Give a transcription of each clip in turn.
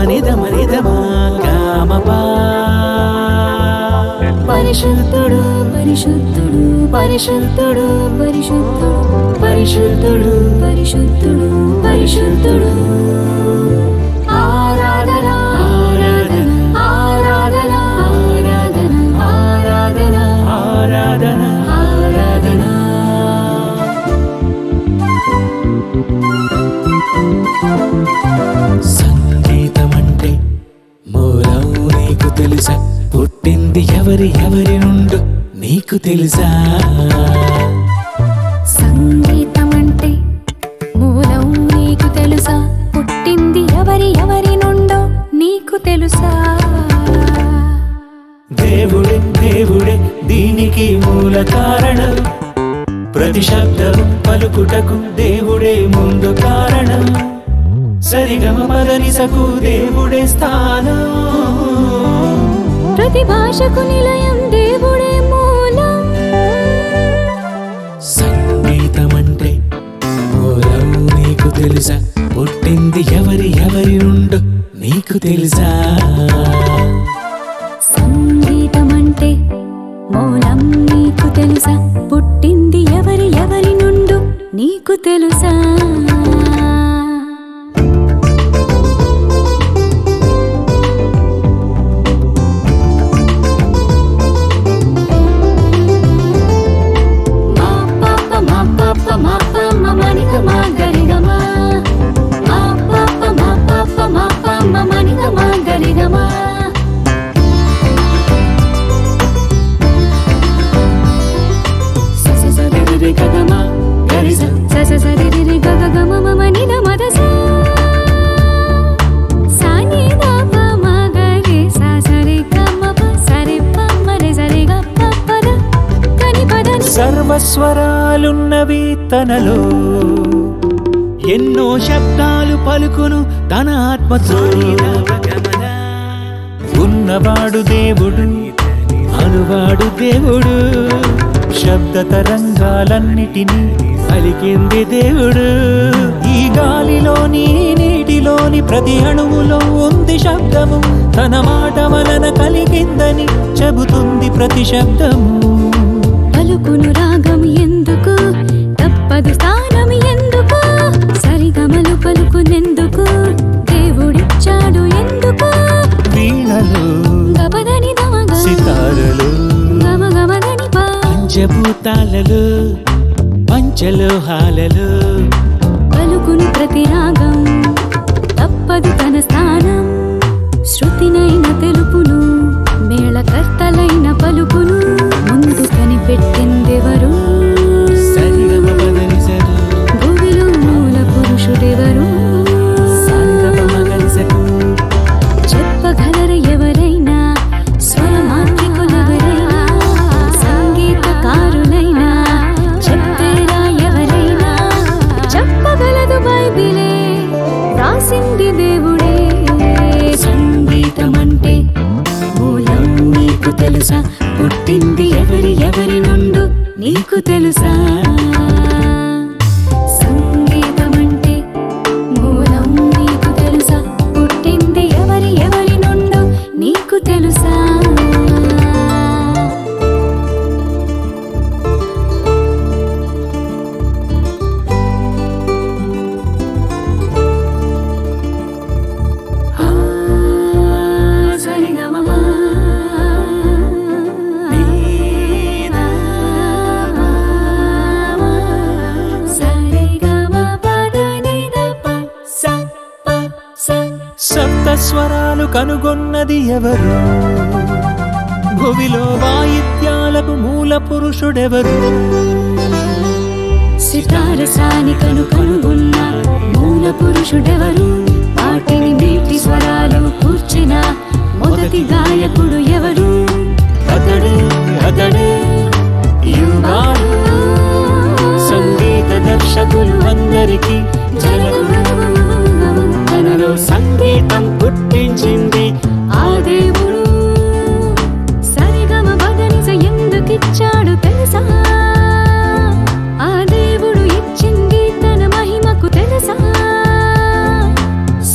నిదమా గామపా పరిశుద్ధుడు పరిశుద్ధుడు పరిశుద్ధుడు పరిశుద్ధుడు పరిశుద్ధుడు పరిశుద్ధుడు పరిశుద్ధుడు ఆరాధన ఆరాధన ఆరాధన ఆరాధన ఆరాధన ఆరాధన సంగీతమంటే మూలం నీకు తెలుసా పుట్టింది ఎవరి నుండు నీకు తెలుసా సంగీతం అంటే మూలం నీకు తెలుసా పుట్టింది ఎవరి నుండో నీకు తెలుసా దేవుడే దీనికి మూల కారణం ప్రతి శబ్దము పలుకుటకు దేవుడే ముందు కారణం సరిగమ పదనిసకు దేవుడే స్థానం ప్రతి భాషకు నిలయం దేవుడే మూలం సంగీతమంటే మూలం నీకు తెలుసా పుట్టింది ఎవరి నుండు నీకు తెలుసా సంగీతం అంటే మూలం నీకు తెలుసా పుట్టింది ఎవరి నుండు నీకు తెలుసా సర్వస్వరాలున్నవి తనలో ఎన్నో శబ్దాలు పలుకును తన ఆత్మతో ఉన్నవాడు దేవుడు అనువాడు దేవుడు శబ్ద తరంగాలన్నిటినీ పలికింది దేవుడు ఈ గాలిలోని నీటిలోని ప్రతి అణువులో ఉంది శబ్దము తన మాట వలన కలిగిందని చెబుతుంది ప్రతి శబ్దము పలుకును రాగం ఎందుకు తప్పదు స్థానం ఎందుకు సరిగమలు పలుకునెందుకు దేవుడిచ్చాడు ఎందుకు వీణలు గపదని దమగ సితారలు గమగమదని పా పంచభూతాలలో పంచలోహాలలో పలుకును ప్రతి రాగం తప్పదు తన స్థానం శృతినైన తెలుపును మేళకర్తలైన పలుకును ముందు కనిపెట్టిందెవరు సరిగమ పదనిసరు భూమిలో మూల పురుషుడెవరు సాగమగనిసరు చెప్పగలర ఎవరైనా స్వరమాంత్రికులెవరైనా సంగీతకారులైనా చెప్పేరా ఎవరైనా చెప్పగలదు బైబిలే రాసింది దేవుడే సంగీతమంటే మూలం నీకు తెలుసా పుట్టింది ఎవరి నుండు నీకు తెలుసా సంగీతమంటే మూలం నీకు తెలుసా పుట్టింది ఎవరి నుండు నీకు తెలుసా సప్తస్వరాలు కనుగొన్నది ఎవరు భువిలో వాయిద్యాలకు మూల పురుషుడెవరు సితారసాని కనుగొన్న మూల పురుషుడెవరు వాటిని మీటి స్వరాలు కూర్చిన మొదటి గాయకుడు ఎవరు అతడే యువాడు సంగీత దర్శకులు అందరికీ జనకుడు తనలో సంగీతం పుట్టించింది ఆ దేవుడు సరిగమ పదనిస ఎందుకిచ్చాడు తెలుసా ఆ దేవుడు ఇచ్చింది తన మహిమకు తెలుసా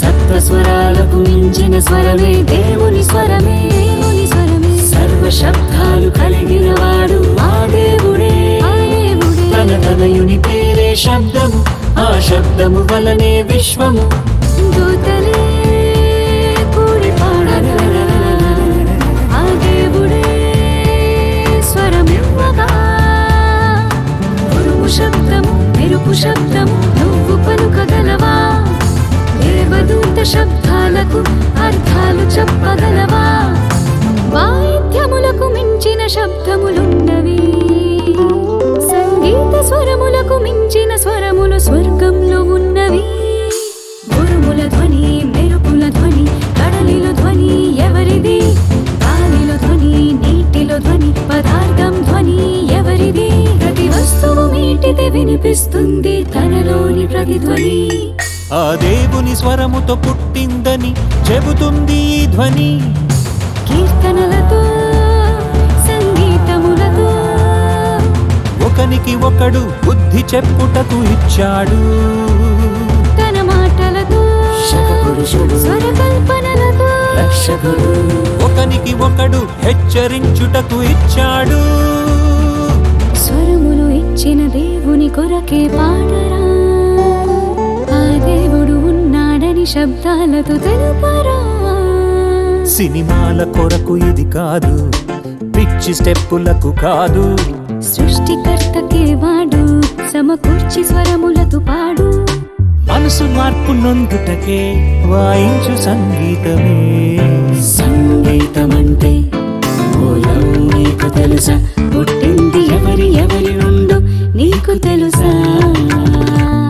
స్వరాలకు మించిన స్వరమే దేవుని స్వరమే. సర్వ శబ్దాలు కలిగిన వాడు ఆ దేవుడే. తన తనయుని పేరే శబ్దము, ఆ శబ్దము వలనే విశ్వము. దూతలే కూడి పాడగా ఆ దేవుడే స్వరమివ్వగా. ఉరుము శబ్దము, మెరుపు శబ్దము నువ్వు పలుకగలవా? దేవదూత శబ్దాలకు అర్థాలు చెప్పగలవా? వాయిద్యములకు మించిన శబ్దములున్నవి, సంగీత స్వరములకు మించిన స్వరములు స్వర్గంలో ఉన్నవి. ఉరుముల ధ్వని, మెరుపుల ధ్వని, కడలిలో ధ్వని ఎవరిది? గాలిలో ధ్వని, నీటిలో ధ్వని, పదార్థం ధ్వని ఎవరిది? ప్రతి వస్తువు మీటితే వినిపిస్తుంది తనలోని ప్రతిధ్వని. ఆ దేవుని స్వరముతో పుట్టిందని చెబుతుంది ఈ ధ్వని. కీర్తనలతో, సంగీతములతో ఒకనికి ఒకడు బుద్ధి చెప్పుటకు ఇచ్చాడు. తన మాటలతో, శకపురుషుడు స్వరకల్పనలతో రక్షకుడు. ఒకనికి ఒకడు హెచ్చరించుటకు ఇచ్చాడు. స్వరములు ఇచ్చిన దేవుని కొరకే పాడరా. ఆ దేవుడు ఉన్నాడని శబ్దాలతో తెలుపరా. సినిమాల కొరకు ఇది కాదు, పిచ్చి స్టెప్పులకు కాదు. సృష్టికర్తకే వాడు సమకూర్చి స్వరములతో పాడు. మనసు మార్పు నొందుటకే వాయించు సంగీతమే. సంగీతమంటే మూలం నీకు తెలుసా? పుట్టింది ఎవరి నుండో నీకు తెలుసా?